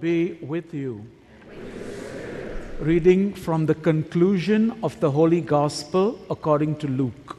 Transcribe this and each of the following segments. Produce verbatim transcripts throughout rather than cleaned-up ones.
be with you. Reading from the conclusion of the Holy Gospel according to Luke.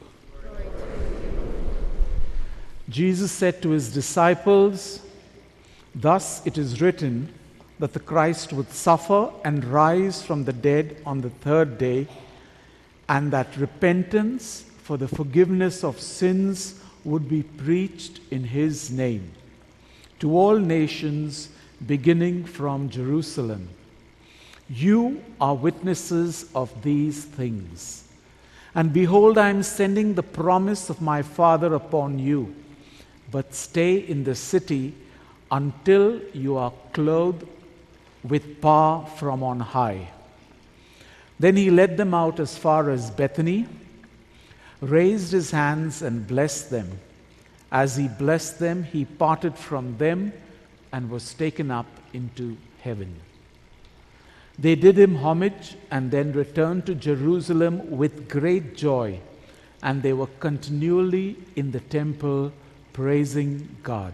Jesus said to his disciples, "Thus it is written that the Christ would suffer and rise from the dead on the third day, and that repentance for the forgiveness of sins would be preached in his name to all nations, beginning from Jerusalem. You are witnesses of these things. And behold, I am sending the promise of my Father upon you. But stay in the city until you are clothed with power from on high." Then he led them out as far as Bethany, raised his hands and blessed them. As he blessed them, he parted from them and was taken up into heaven. They did him homage and then returned to Jerusalem with great joy, and they were continually in the temple praising God.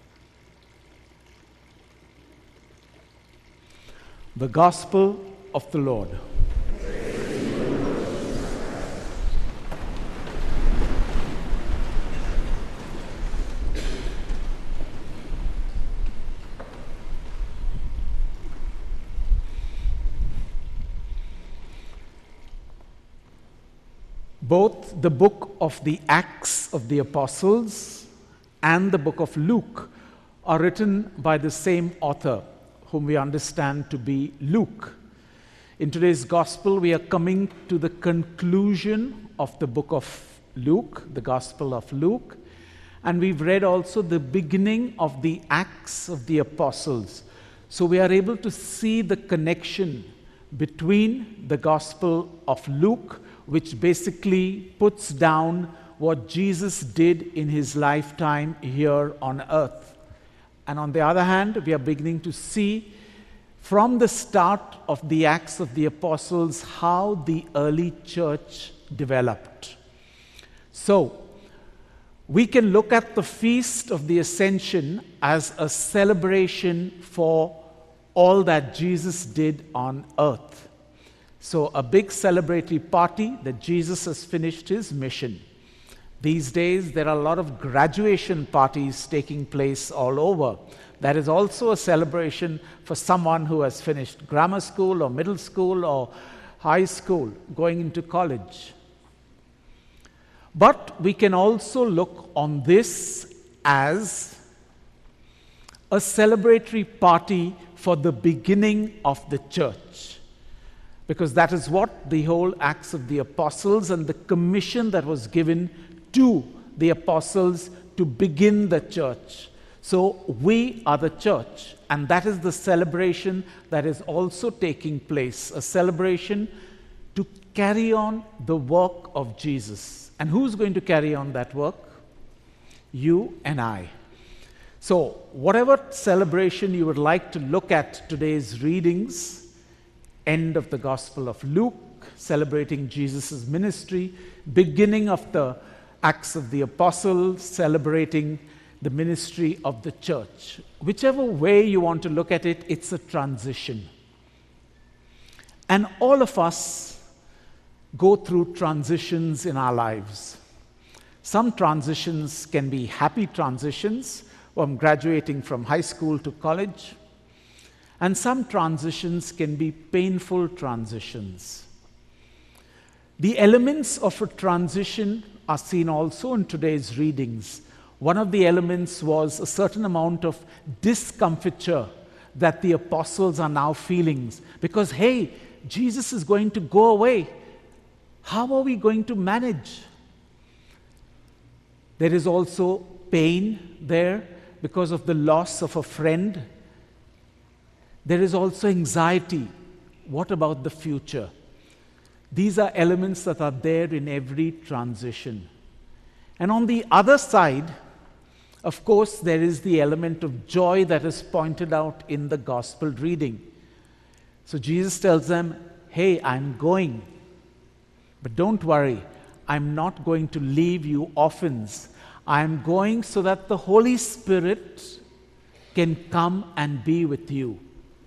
The Gospel of the Lord. Both the book of the Acts of the Apostles and the book of Luke are written by the same author, whom we understand to be Luke. In today's Gospel, we are coming to the conclusion of the book of Luke, the Gospel of Luke, and we've read also the beginning of the Acts of the Apostles. So we are able to see the connection between the Gospel of Luke, which basically puts down what Jesus did in his lifetime here on earth. And on the other hand, we are beginning to see from the start of the Acts of the Apostles how the early church developed. So, we can look at the Feast of the Ascension as a celebration for all that Jesus did on earth. So a big celebratory party that Jesus has finished his mission. These days, there are a lot of graduation parties taking place all over. That is also a celebration for someone who has finished grammar school or middle school or high school, going into college. But we can also look on this as a celebratory party for the beginning of the church. Because that is what the whole Acts of the Apostles and the commission that was given to the apostles to begin the church. So we are the church, and that is the celebration that is also taking place, a celebration to carry on the work of Jesus. And who's going to carry on that work? You and I. So whatever celebration you would like to look at today's readings, end of the Gospel of Luke, celebrating Jesus' ministry, beginning of the Acts of the Apostles, celebrating the ministry of the church. Whichever way you want to look at it, it's a transition. And all of us go through transitions in our lives. Some transitions can be happy transitions, from graduating from high school to college. And some transitions can be painful transitions. The elements of a transition are seen also in today's readings. One of the elements was a certain amount of discomfiture that the apostles are now feeling. Because, hey, Jesus is going to go away. How are we going to manage? There is also pain there because of the loss of a friend. There is also anxiety. What about the future? These are elements that are there in every transition. And on the other side, of course, there is the element of joy that is pointed out in the gospel reading. So Jesus tells them, hey, I'm going. But don't worry, I'm not going to leave you orphans. I'm going so that the Holy Spirit can come and be with you.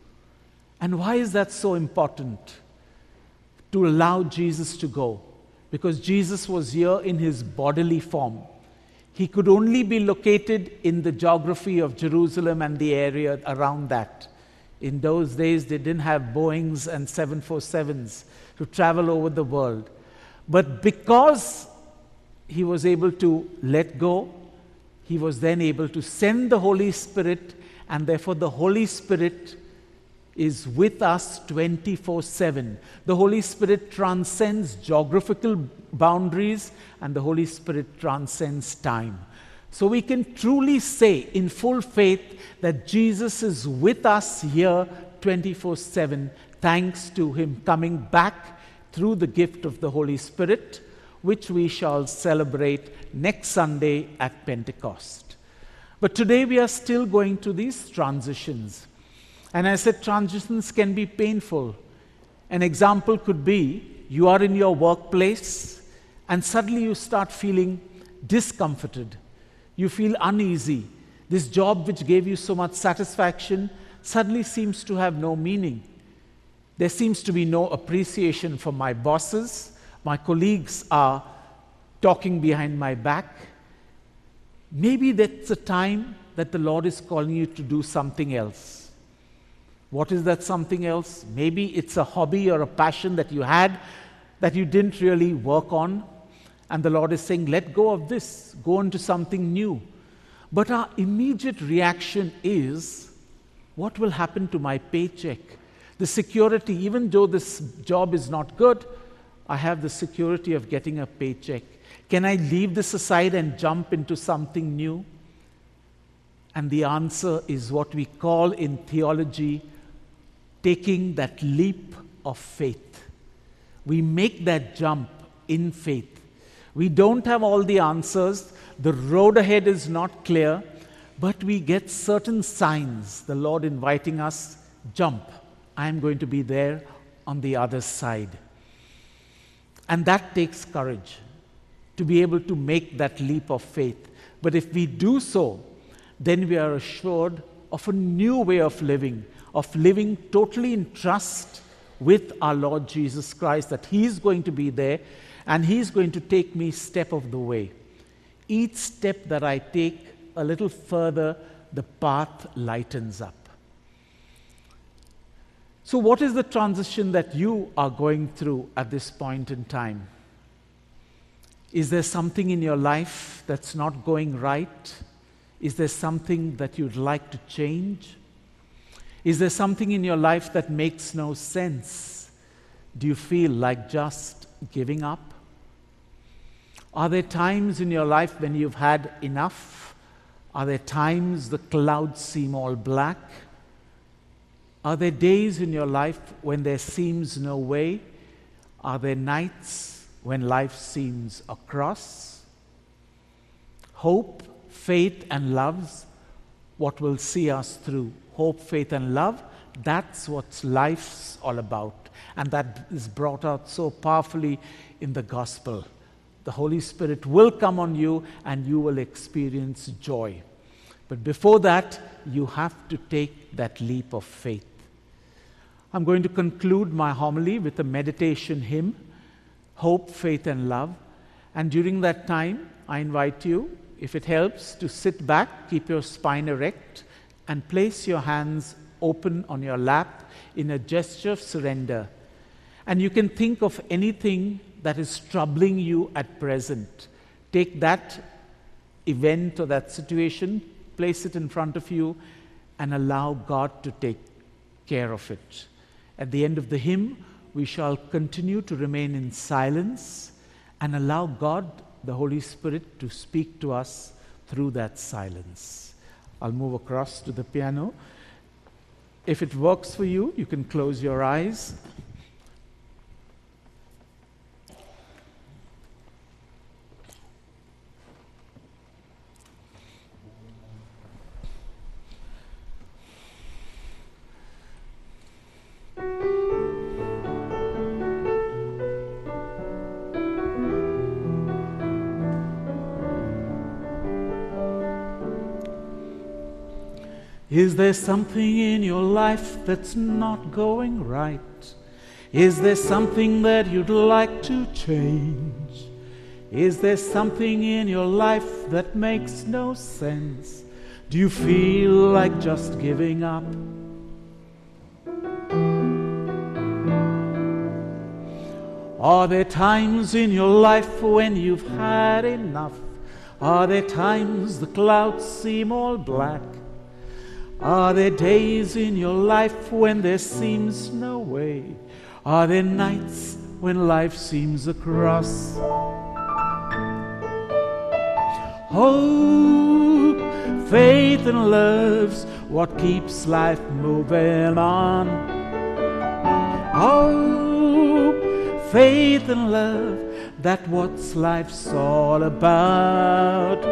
And why is that so important? To allow Jesus to go. Because Jesus was here in his bodily form. He could only be located in the geography of Jerusalem and the area around that. In those days, they didn't have Boeings and seven forty-sevens to travel over the world. But because he was able to let go, he was then able to send the Holy Spirit, and therefore the Holy Spirit is with us twenty-four seven. The Holy Spirit transcends geographical boundaries, and the Holy Spirit transcends time. So we can truly say in full faith that Jesus is with us here twenty-four seven, thanks to him coming back through the gift of the Holy Spirit, which we shall celebrate next Sunday at Pentecost. But today we are still going through these transitions. And I said transitions can be painful. An example could be you are in your workplace and suddenly you start feeling discomforted. You feel uneasy. This job which gave you so much satisfaction suddenly seems to have no meaning. There seems to be no appreciation from my bosses. My colleagues are talking behind my back. Maybe that's a time that the Lord is calling you to do something else. What is that something else? Maybe it's a hobby or a passion that you had that you didn't really work on. And the Lord is saying, let go of this, go on to something new. But our immediate reaction is, what will happen to my paycheck? The security, even though this job is not good, I have the security of getting a paycheck. Can I leave this aside and jump into something new? And the answer is what we call in theology taking that leap of faith. We make that jump in faith. We don't have all the answers. The road ahead is not clear, but we get certain signs. The Lord inviting us, jump. I'm going to be there on the other side. And that takes courage to be able to make that leap of faith. But if we do so, then we are assured of a new way of living, of living totally in trust with our Lord Jesus Christ, that He is going to be there and He is going to take me step of the way. Each step that I take a little further, the path lightens up. So what is the transition that you are going through at this point in time? Is there something in your life that's not going right? Is there something that you'd like to change? Is there something in your life that makes no sense? Do you feel like just giving up? Are there times in your life when you've had enough? Are there times the clouds seem all black? Are there days in your life when there seems no way? Are there nights when life seems a cross? Hope, faith, and love's what will see us through. Hope, faith, and love, that's what life's all about. And that is brought out so powerfully in the gospel. The Holy Spirit will come on you and you will experience joy. But before that, you have to take that leap of faith. I'm going to conclude my homily with a meditation hymn, Hope, Faith, and Love. And during that time, I invite you, if it helps, to sit back, keep your spine erect, and place your hands open on your lap in a gesture of surrender. And you can think of anything that is troubling you at present. Take that event or that situation, place it in front of you, and allow God to take care of it. At the end of the hymn, we shall continue to remain in silence and allow God, the Holy Spirit, to speak to us through that silence. I'll move across to the piano. If it works for you, you can close your eyes. Is there something in your life that's not going right? Is there something that you'd like to change? Is there something in your life that makes no sense? Do you feel like just giving up? Are there times in your life when you've had enough? Are there times the clouds seem all black? Are there days in your life when there seems no way? Are there nights when life seems a cross? Hope, faith and love's what keeps life moving on. Hope, faith and love, that's what life's all about.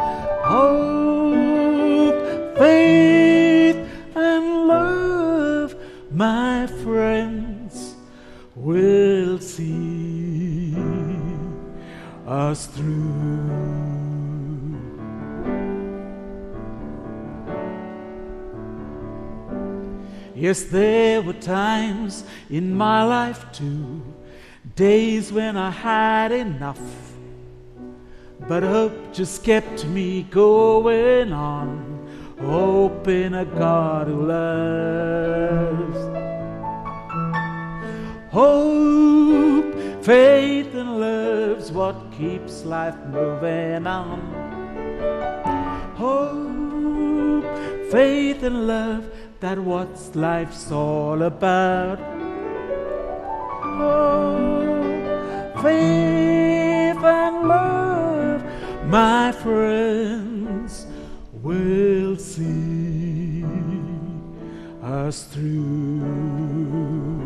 Hope, faith and love, my friends, will see us through. Yes, there were times in my life too, days when I had enough, but hope just kept me going on, hope in a God who loves. Hope, faith and love's what keeps life moving on. Hope, faith and love, that's what life's all about. Hope, faith and love, my friends, will see us through.